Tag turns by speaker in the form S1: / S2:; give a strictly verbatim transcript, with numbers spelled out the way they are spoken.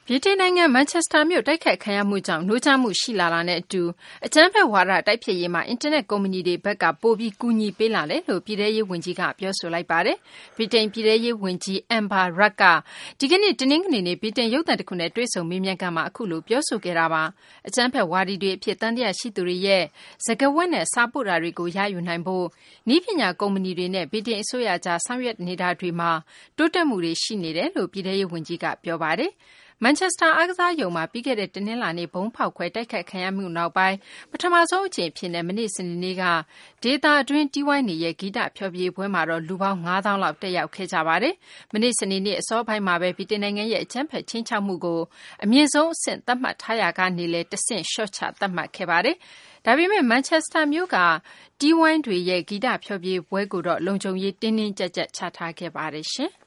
S1: ဗြိတိန်နိုင်ငံမန်ချက်စတာမြို့တိုက်ခိုက်ခံရမှုကြောင့်နိုးကြားမှုရှိလာတာနဲ့အတူအကြမ်းဖက်ဝါဒတိုက်ဖျက်ရေးမှာအင်တာနက်ကုမ္ပဏီတွေဘက်ကပိုပြီးကူညီပေးလာတယ်လို့ပြည်ထရေးဝန်ကြီးကပြောဆိုလိုက်ပါတယ်။ဗြိတိန်ပြည်ထရေးဝန်ကြီး Amber Rudd ကဒီကနေ့တနင်္ဂနွေနေ့ဗြိတိန်ရုပ်သံတစ်ခုနဲ့တွေ့ဆုံမေးမြန်းခန်းမှာအခုလိုပြောဆိုခဲ့တာပါ။အကြမ်းဖက်ဝါဒီတွေအဖြစ်တန်တရားရှိသူတွေရဲ့စကားဝတ်နဲ့စာပို့တာတွေကိုရယူနိုင်ဖို့နည်းပညာကုမ္ပဏီတွေနဲ့ဗြိတိန်အစိုးရကြားဆောင်ရွက်နေတာတွေမှာတိုးတက်မှုတွေရှိနေတယ်လို့ပြည်ထရေးဝန်ကြီးကပြောပါတယ်။မန်ချက်စတာအားကစားရုံမှာပြီးခဲ့တဲ့တနင်္လာနေ့ဘုံဖောက်ခွဲတိုက်ခိုက်ခံရမှုနောက်ပိုင်းပထမဆုံးအကြိမ်ဖြစ်တဲ့မနေ့စနေနေ့ကဒေသအတွင်းတီးဝိုင်းနေရဲ့ဂီတဖျော်ဖြေပွဲမှာတော့လူပေါင်းငါးသောင်းလောက်တက်ရောက်ခဲ့ကြပါတယ်။မနေ့စနေနေ့အစောပိုင်းမှာပဲဗြိတိန်နိုင်ငံရဲ့အကြမ်းဖက်ချင်းချောက်မှုကိုအမြင့်ဆုံးအဆင့်သတ်မှတ်ထားရာကနေလေတဆင့်ရှော့ချသတ်မှတ်ခဲ့ပါတယ်။ဒါပေမဲ့မန်ချက်စတာမြို့ကတီးဝိုင်းတွေရဲ့ဂီတဖျော်ဖြေပွဲကိုတော့လုံခြုံရေးတင်းတင်းကြပ်ကြပ်ချထားခဲ့ပါတယ်ရှင်။